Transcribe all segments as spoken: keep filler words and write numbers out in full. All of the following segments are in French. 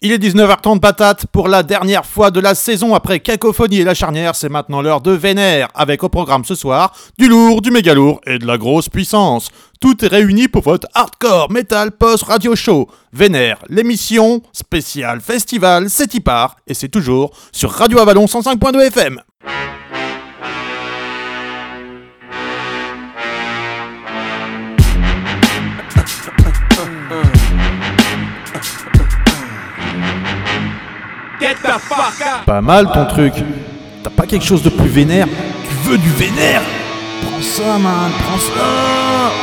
Il est dix-neuf heures trente patate pour la dernière fois de la saison après Cacophonie et La Charnière, c'est maintenant l'heure de Vénère, avec au programme ce soir du lourd, du méga lourd et de la grosse puissance. Tout est réuni pour votre hardcore metal post radio show. Vénère, l'émission spéciale festival, c'est y part et c'est toujours sur Radio Avalon cent cinq point deux F M. Pas mal ton truc. T'as pas quelque chose de plus vénère? Tu veux du vénère? Prends ça, man, prends ça.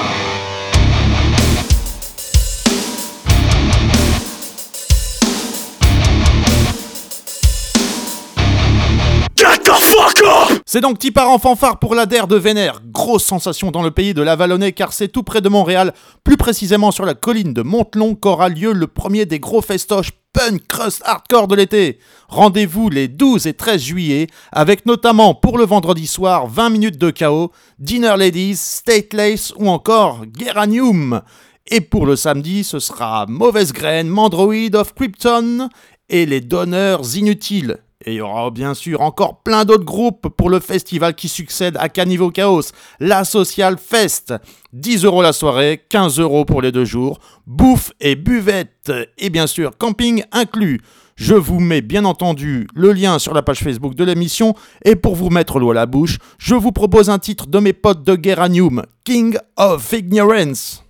C'est donc Tipar en fanfare pour la D E R de Vénère. Grosse sensation dans le pays de l'Avalonnais car c'est tout près de Montréal, plus précisément sur la colline de Montelon qu'aura lieu le premier des gros festoches punk crust hardcore de l'été. Rendez-vous les douze et treize juillet avec notamment pour le vendredi soir vingt minutes de chaos, Dinner Ladies, State Lace ou encore Geranium. Et pour le samedi, ce sera Mauvaise Graine, Mandroid of Krypton et les Donneurs Inutiles. Et il y aura bien sûr encore plein d'autres groupes pour le festival qui succède à Caniveau Chaos, la Social Fest. dix euros la soirée, quinze euros pour les deux jours, bouffe et buvette, et bien sûr camping inclus. Je vous mets bien entendu le lien sur la page Facebook de l'émission, et pour vous mettre l'eau à la bouche, je vous propose un titre de mes potes de Geranium, King of Ignorance.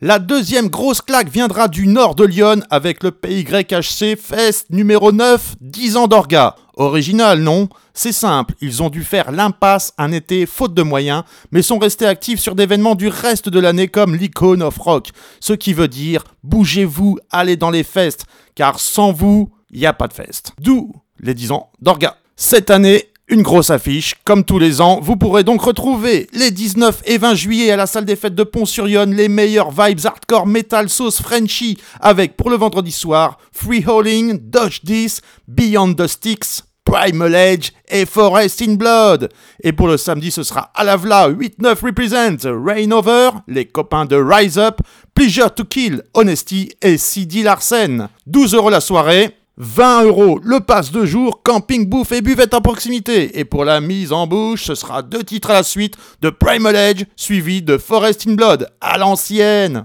La deuxième grosse claque viendra du nord de Lyon avec le P Y H C Fest numéro neuf, dix ans d'orga. Original, non ? C'est simple, ils ont dû faire l'impasse un été faute de moyens, mais sont restés actifs sur d'événements du reste de l'année comme l'Icon of Rock. Ce qui veut dire, bougez-vous, allez dans les fests, car sans vous, il n'y a pas de fest. D'où les dix ans d'orga. Cette année, une grosse affiche, comme tous les ans, vous pourrez donc retrouver les dix-neuf et vingt juillet à la salle des fêtes de Pont-sur-Yonne les meilleurs vibes hardcore metal sauce Frenchy avec pour le vendredi soir Freeholding, Dodge This, Beyond the Sticks, Primal Edge et Forest in Blood. Et pour le samedi ce sera Alavla, huit neuf Represent, Rain Over, les copains de Rise Up, Pleasure to Kill, Honesty et C D Larsen. douze euros la soirée. vingt euros le pass de jour, camping, bouffe et buvette à proximité. Et pour la mise en bouche, ce sera deux titres à la suite de Primal Edge, suivi de Forest in Blood, à l'ancienne.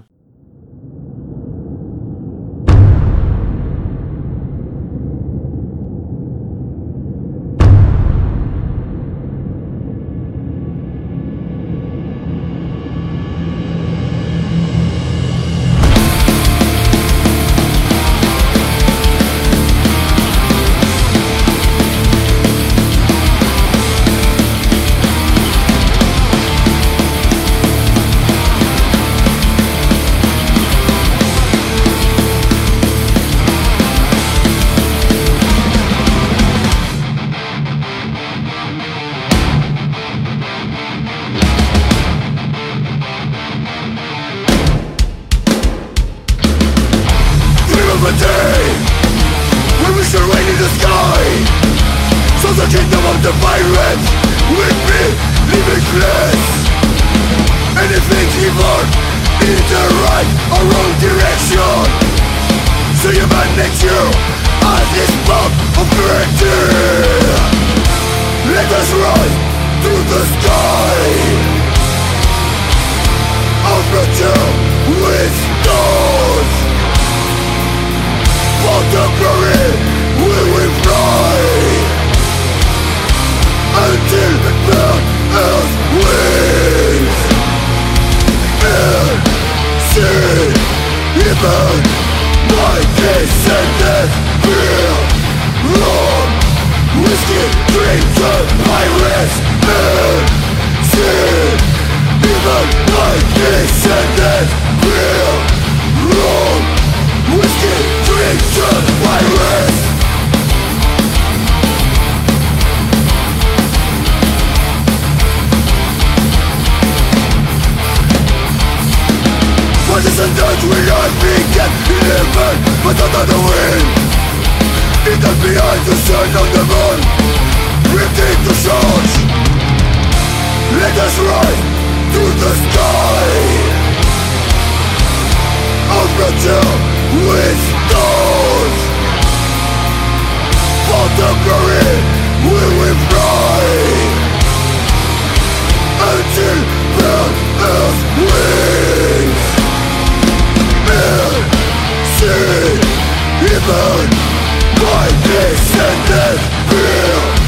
My descendants feel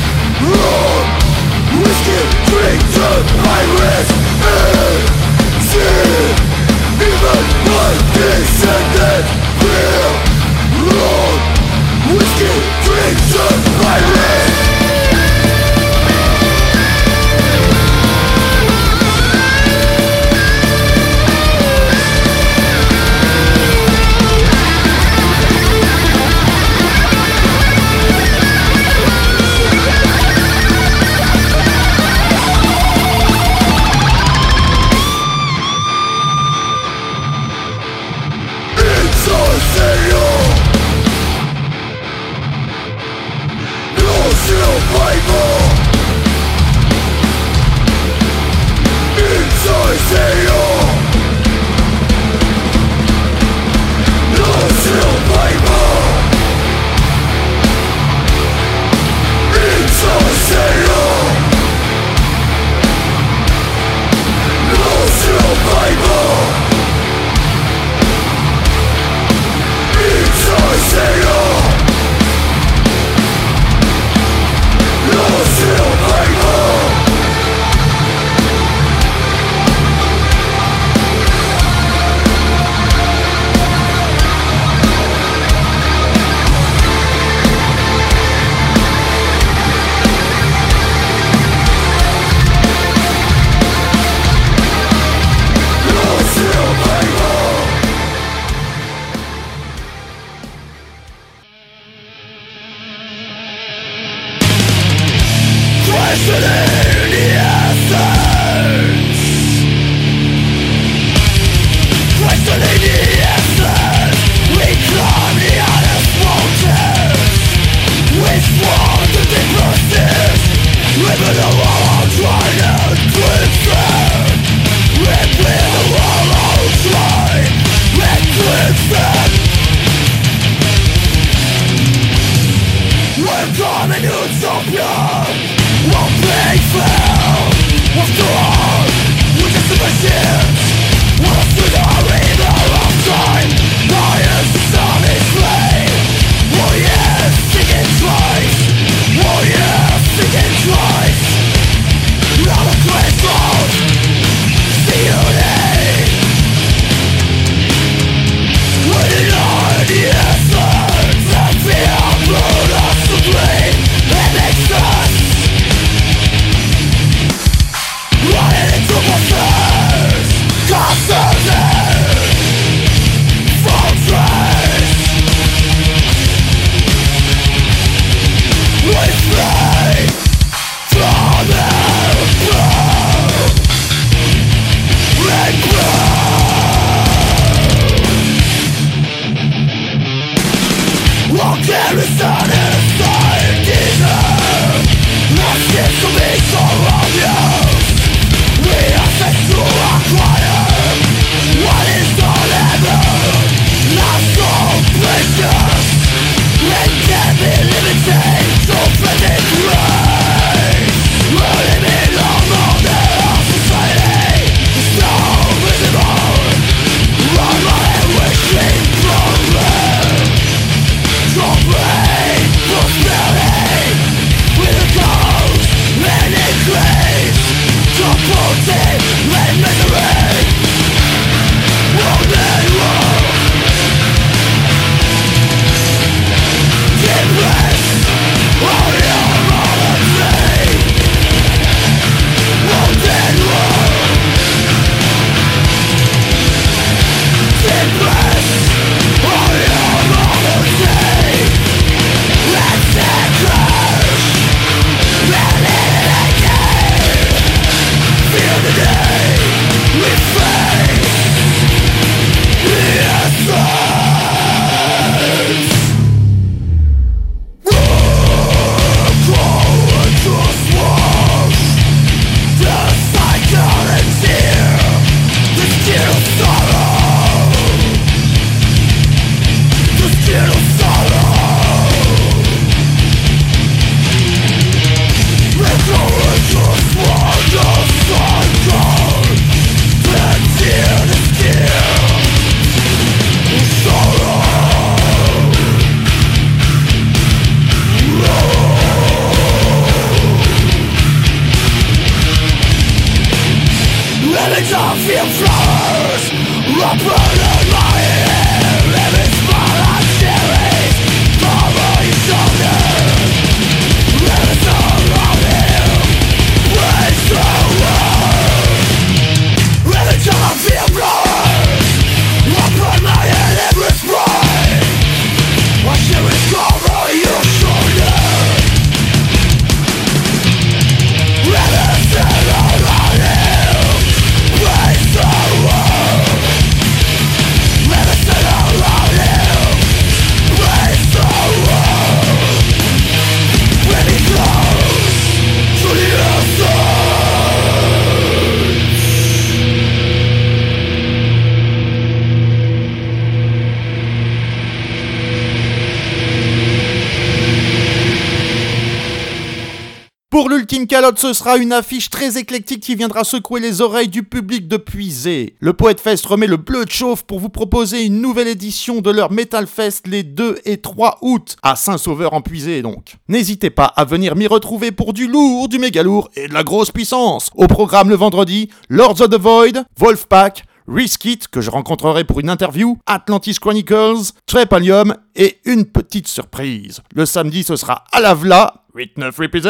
Pour l'ultime calotte, ce sera une affiche très éclectique qui viendra secouer les oreilles du public de Puisé. Le Poète Fest remet le bleu de chauffe pour vous proposer une nouvelle édition de leur Metal Fest les deux et trois août, à Saint-Sauveur en Puisé donc. N'hésitez pas à venir m'y retrouver pour du lourd, du méga lourd et de la grosse puissance. Au programme le vendredi, Lords of the Void, Wolfpack, Riskit, que je rencontrerai pour une interview, Atlantis Chronicles, Trepalium et une petite surprise. Le samedi, ce sera Alavla, huit neuf Represent,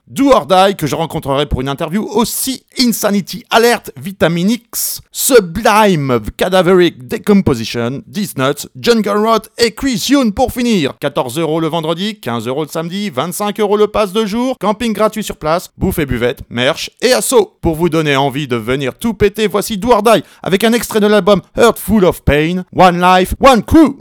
Do or Die, que je rencontrerai pour une interview aussi, Insanity Alert, Vitamin X, Sublime Cadaveric Decomposition, These Nuts, Jungle Rot et Chris Youn pour finir. quatorze euros le vendredi, quinze euros le samedi, vingt-cinq euros le pass de jour, camping gratuit sur place, bouffe et buvette, merch et assaut. Pour vous donner envie de venir tout péter, voici Do or Die avec un extrait de l'album Heart Full of Pain, One Life, One Crew.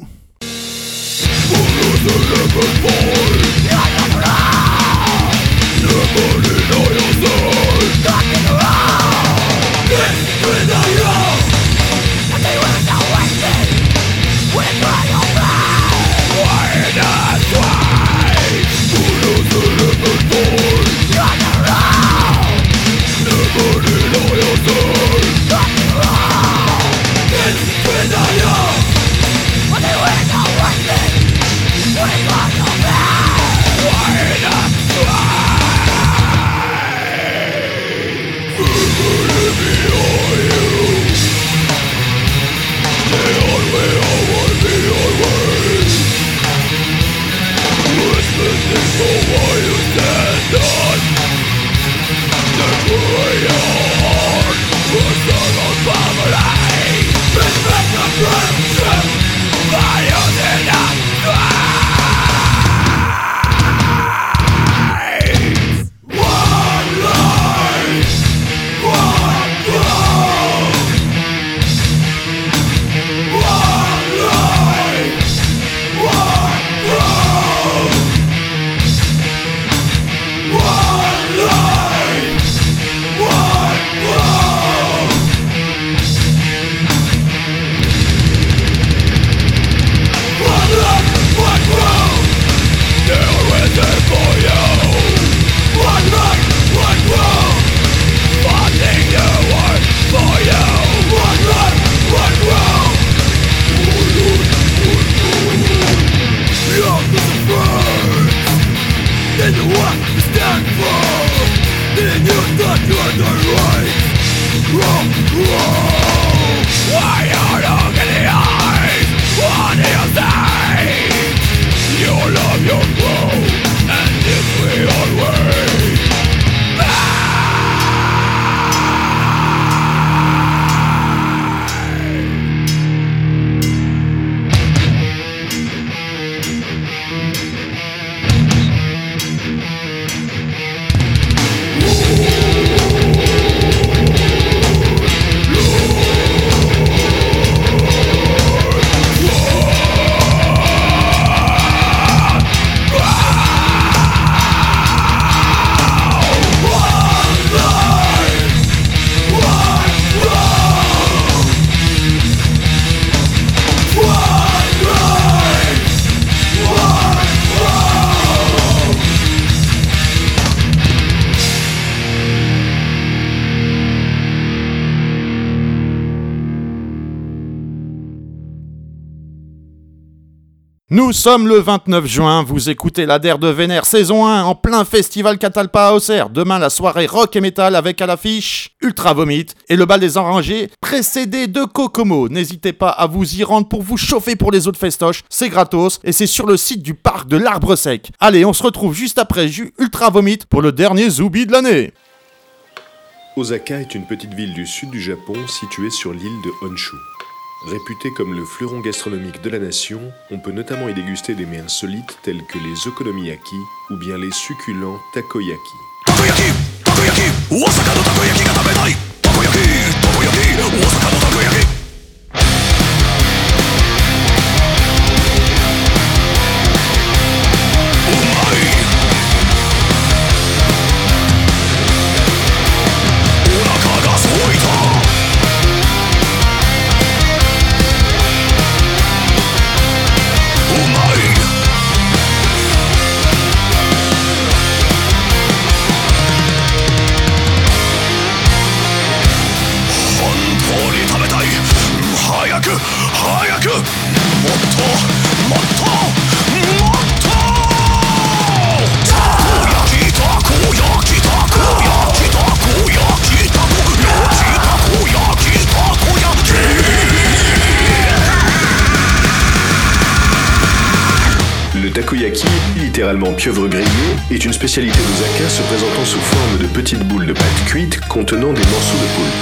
Nous sommes le vingt-neuf juin, vous écoutez la D E R de Vénère saison un en plein festival Catalpa à Auxerre. Demain la soirée rock et metal avec à l'affiche Ultra Vomit et le bal des Enragés précédé de Kokomo. N'hésitez pas à vous y rendre pour vous chauffer pour les autres festoches, c'est gratos et c'est sur le site du parc de l'Arbre Sec. Allez, on se retrouve juste après Ju Ultra Vomit pour le dernier Zoubi de l'année. Osaka est une petite ville du sud du Japon située sur l'île de Honshu. Réputé comme le fleuron gastronomique de la nation, on peut notamment y déguster des mets insolites tels que les okonomiyaki ou bien les succulents takoyaki. Takoyaki, takoyaki, Osaka no takoyaki ga tabenai. Takoyaki, takoyaki, Osaka no takoyaki. littéralement pieuvre grillée, est une spécialité d'Osaka se présentant sous forme de petites boules de pâte cuite contenant des morceaux de poulpe.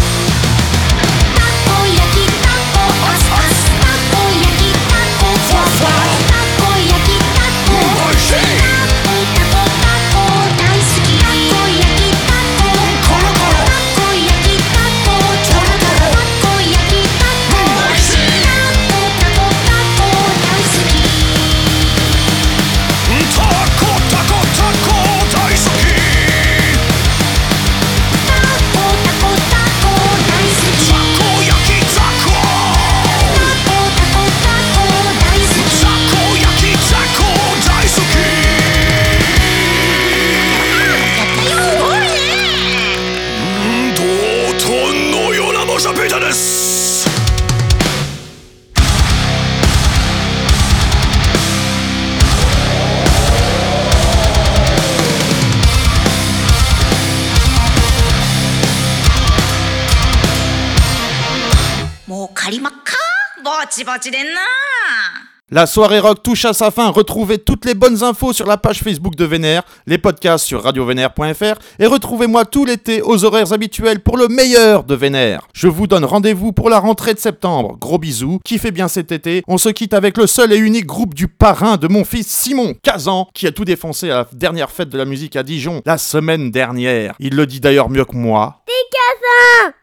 La soirée rock touche à sa fin. Retrouvez toutes les bonnes infos sur la page Facebook de Vénère, les podcasts sur radio vénère point f r et retrouvez-moi tout l'été aux horaires habituels pour le meilleur de Vénère. Je vous donne rendez-vous pour la rentrée de septembre. Gros bisous, kiffez bien cet été. On se quitte avec le seul et unique groupe du parrain de mon fils Simon, Kazan, qui a tout défoncé à la dernière fête de la musique à Dijon la semaine dernière. Il le dit d'ailleurs mieux que moi. T'es Kazan!